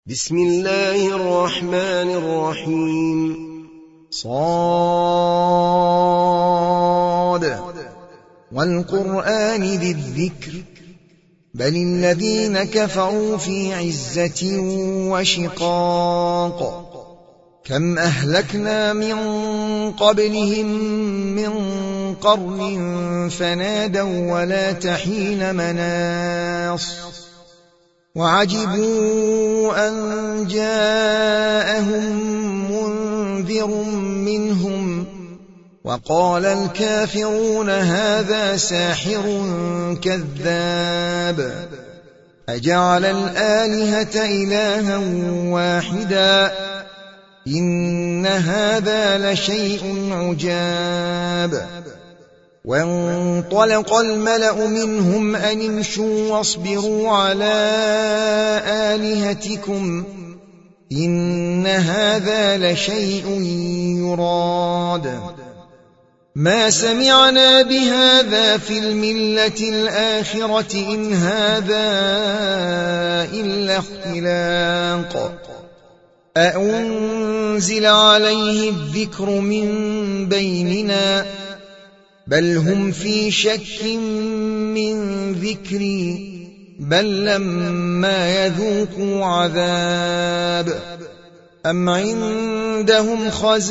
بسم الله الرحمن الرحيم صاد والقرآن ذي الذكر بل الذين كفروا في عزة وشقاق كم أهلكنا من قبلهم من قرن فنادوا ولا تحين مناص وعجبوا أن جاءهم منذر منهم وقال الكافرون هذا ساحر كذاب أجعل الآلهة إلها واحدا إن هذا لشيء عجاب وانطلق الملأ منهم أن امشوا واصبروا على آلهتكم إن هذا لشيء يراد ما سمعنا بهذا في الملة الآخرة إن هذا إلا اختلاق أأنزل عليه الذكر من بيننا بل هم في شك من ذكري بل لما يذوقوا عذاب أم عندهم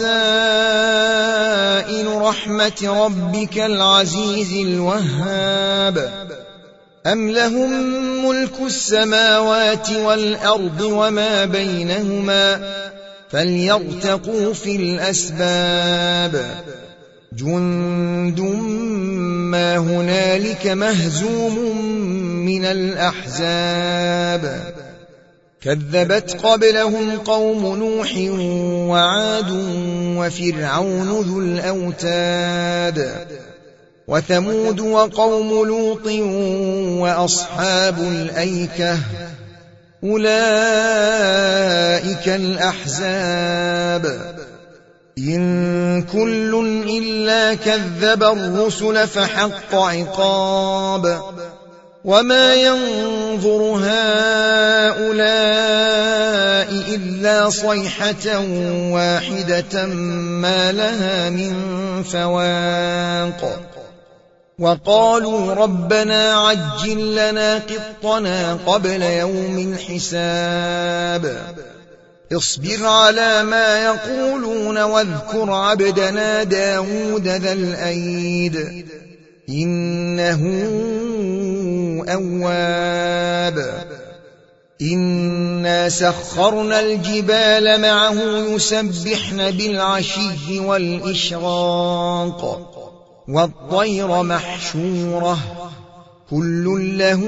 خزائن رحمة ربك العزيز الوهاب أم لهم ملك السماوات والأرض وما بينهما فليرتقوا في الأسباب جند ما هنالك مهزوم من الأحزاب كذبت قبلهم قوم نوح وعاد وفرعون ذو الأوتاد وثمود وقوم لوط وأصحاب الأيكة أولئك الأحزاب إن كل إلا كذب الرسل فحق عقاب وما ينظر هؤلاء إلا صيحة واحدة ما لها من فواق وقالوا ربنا عجل لنا قطنا قبل يوم الحساب اصبر على ما يقولون واذكر عبدنا داود ذا الأيد إنه أواب إنا سخرنا الجبال معه يسبحن بالعشي والإشراق والطير محشورة كل له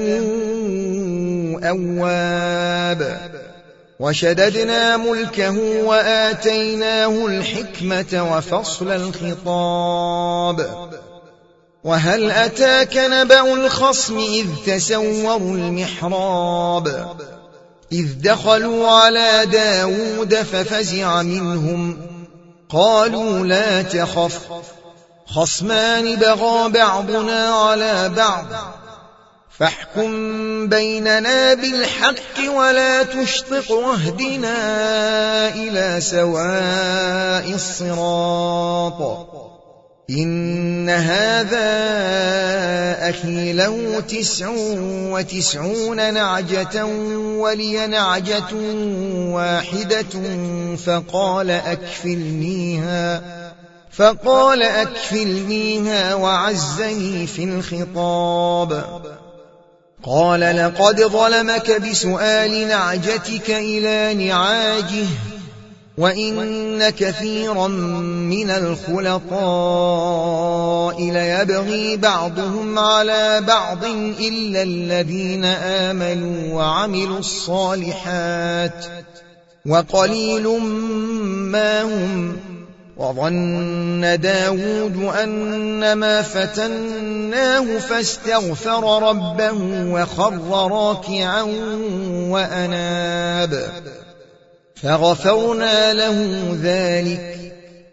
أواب وشددنا ملكه وآتيناه الحكمة وفصل الخطاب وهل أتاك نبأ الخصم إذ تسوروا المحراب إذ دخلوا على داود ففزع منهم قالوا لا تخف خصمان بغى بعضنا على بعض فاحكم بيننا بالحق ولا تشطط واهدنا إلى سواء الصراط إن هذا أخي له 99 نعجة ولي نعجة واحدة فقال أكفلنيها وعزني في الخطاب قال لقد ظلمك بسؤال نعجتك إلى نعاجه وإن كثيرا من الخلطاء ليبغي بعضهم على بعض إلا الذين آمنوا وعملوا الصالحات وقليل ما هم وظن داود أنما فتناه فاستغفر ربه وخر راكعا وأناب فغفرنا له ذلك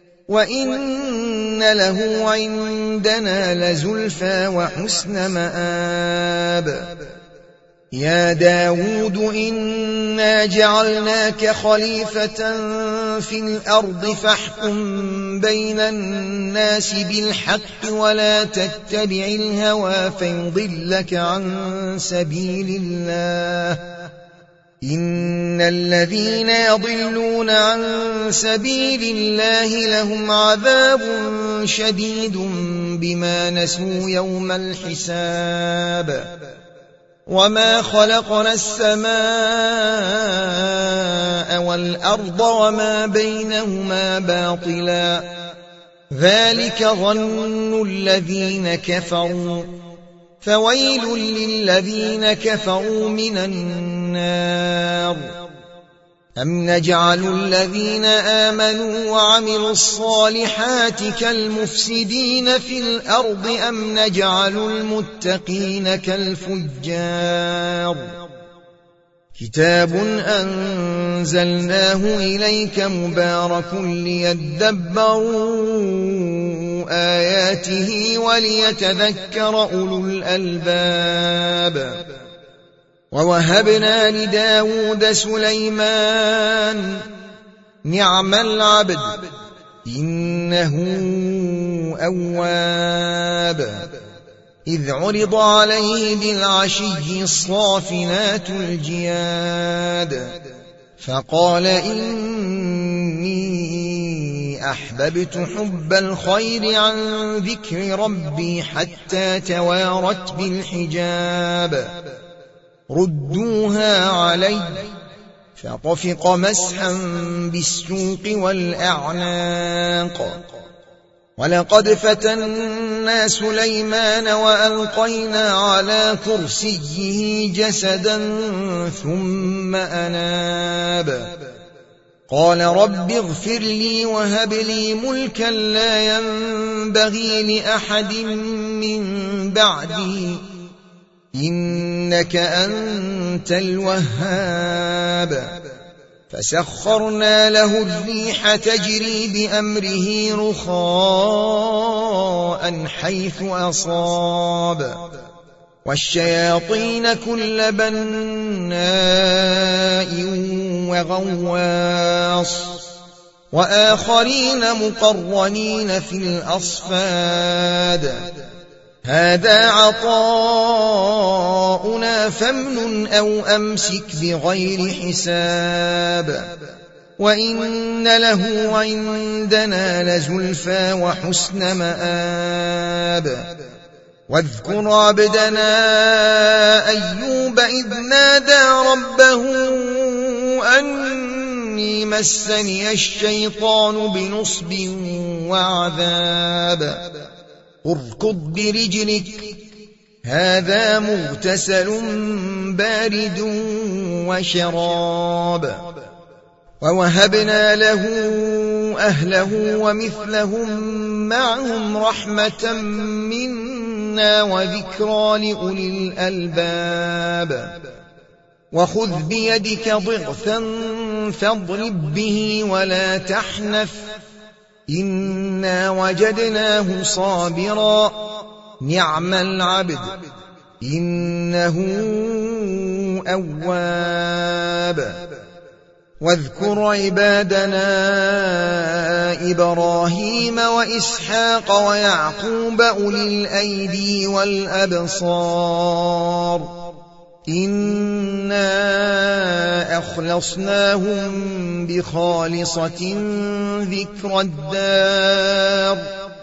وإن له عندنا لزلفى وحسن مآب يا داود إنا جعلناك خليفة في الأرض فاحكم بين الناس بالحق ولا تتبع الهوى فيضلك عن سبيل الله إن الذين يضلون عن سبيل الله لهم عذاب شديد بما نسوا يوم الحساب وما خلقنا السماء والأرض وما بينهما باطلا ذلك ظن الذين كفروا فويل للذين كفروا من النار أم نجعل الذين آمنوا وعملوا الصالحات كالمفسدين في الأرض أم نجعل المتقين كالفجار كتاب أنزلناه إليك مبارك ليدبروا آياته وليتذكر أولو الألباب ووهبنا لداود سليمان نعم العبد إنه أواب إذ عرض عليه بالعشي الصافنات الجياد فقال إني أحببت حب الخير عن ذكر ربي حتى توارت بالحجاب ردوها علي فطفق مسحا بالسوق والأعناق ولقد فتنا سليمان وألقينا على كرسيه جسدا ثم أناب قال رب اغفر لي وهب لي ملكا لا ينبغي لأحد من بعدي إنك أنت الوهاب فسخرنا له الريح تجري بأمره رخاء حيث أصاب والشياطين كل بناء وغواص وآخرين مقرنين في الأصفاد هذا عطاؤنا فامنن أو أمسك بغير حساب وإن له عندنا لزلفى وحسن مآب واذكر عبدنا أيوب إذ نادى ربه أني مسني الشيطان بنصب وعذاب اركض برجلك هذا مغتسل بارد وشراب ووهبنا له أهله ومثلهم معهم رحمة منا وذكرى لأولي الألباب وخذ بيدك ضغثا فاضرب به ولا تحنث إنا وجدناه صابرا نعم العبد إنه أواب واذكر عبادنا إبراهيم وإسحاق ويعقوب أولي الأيدي والأبصار إنا أخلصناهم بخالصة ذكر الدار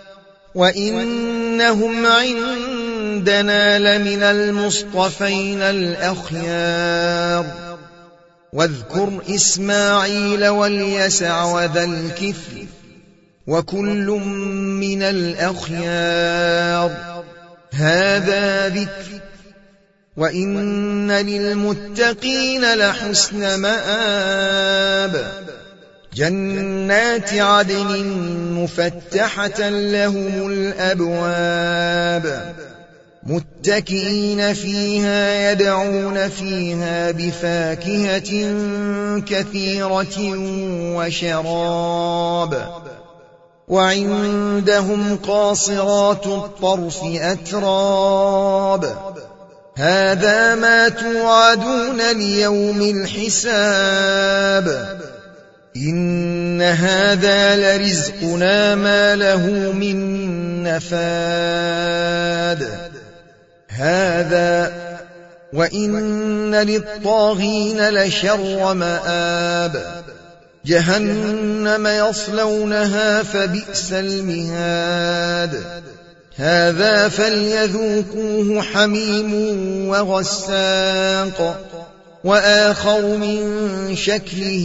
وإنهم عندنا لمن المصطفين الأخيار واذكر إسماعيل واليسع وذا الكفل وكل من الأخيار هذا ذكر وإن للمتقين لحسن مآب جنات عدن مفتحة لهم الأبواب متكئين فيها يدعون فيها بفاكهة كثيرة وشراب وعندهم قاصرات الطرف أتراب هذا ما توعدون ليوم الحساب إن هذا لرزقنا ما له من نفاد هذا وإن للطاغين لشر مآب جهنم يصلونها فبئس المهاد هذا فليذوقوه حميم وغساق وآخر من شكله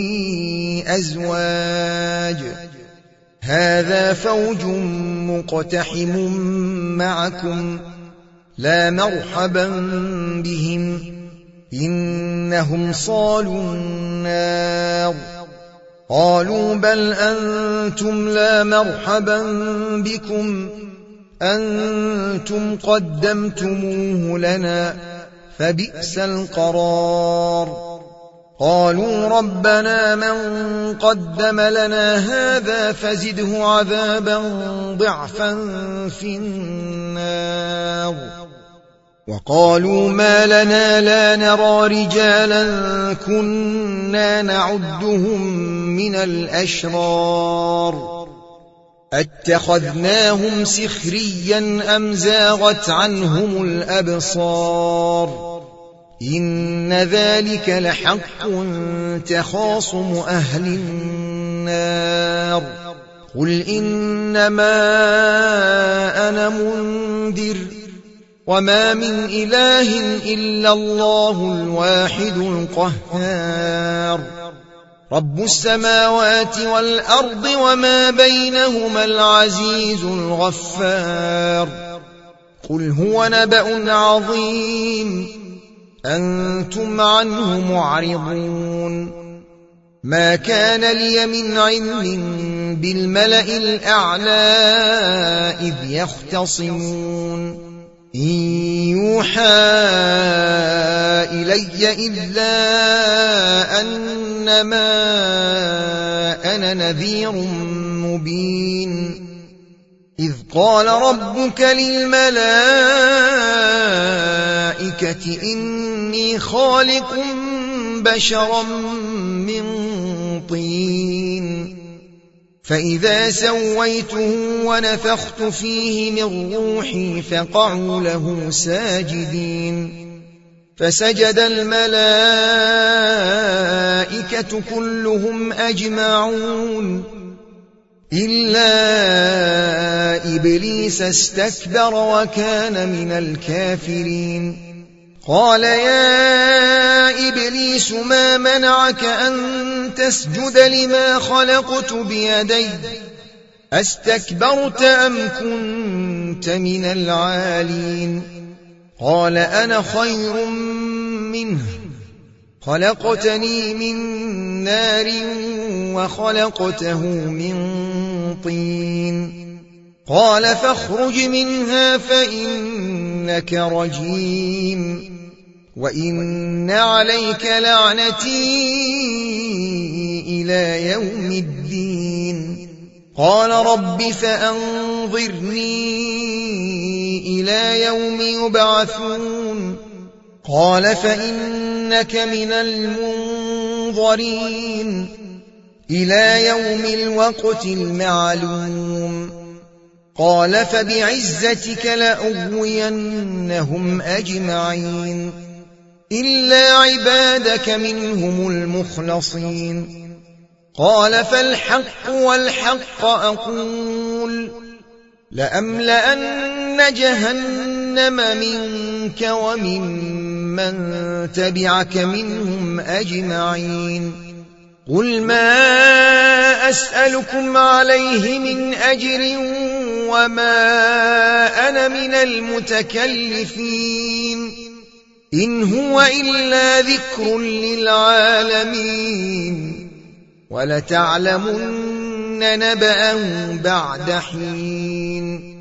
أزواج هذا فوج مقتحم معكم لا مرحبا بهم إنهم صالوا النار قالوا بل أنتم لا مرحبا بكم أنتم قدمتموه لنا فبئس القرار قالوا ربنا من قدم لنا هذا فزده عذابا ضعفا في النار وقالوا ما لنا لا نرى رجالا كنا نعدهم من الأشرار أتخذناهم سخريا أم زاغت عنهم الأبصار إن ذلك لحق تخاصم أهل النار قل إنما أنا منذر وما من إله إلا الله الواحد القهار رب السماوات والأرض وما بينهما العزيز الغفار قل هو نبأ عظيم أنتم عنه معرضون ما كان لي من علم بالملأ الأعلى إذ يختصمون إن يوحى إلي إلا أنما أنا نذير مبين إذ قال ربك للملائكة إني خالق بشرا من طين فإذا سويته ونفخت فيه من روحي فقعوا له ساجدين فسجد الملائكة كلهم أجمعون إلا إبليس استكبر وكان من الكافرين قال يا إبليس ما منعك أن تسجد لما خلقت بيدي أستكبرت أم كنت من العالين قال أنا خير منه خلقتني من نار وخلقته من طين قال فاخرج منها فإنك رجيم وإن عليك لعنتي إلى يوم الدين قال رب فأنظرني إلى يوم يبعثون قال فإنك من المنظرين إلى يوم الوقت المعلوم قال فبعزتك لأغوينهم أجمعين إلا عبادك منهم المخلصين قال فالحق والحق أقول لأملأن جهنم منك وممن تبعك منهم أجمعين قل ما أسألكم عليه من أجر وما أنا من المتكلفين إن هو إلا ذكر للعالمين ولتعلمن نبأه بعد حين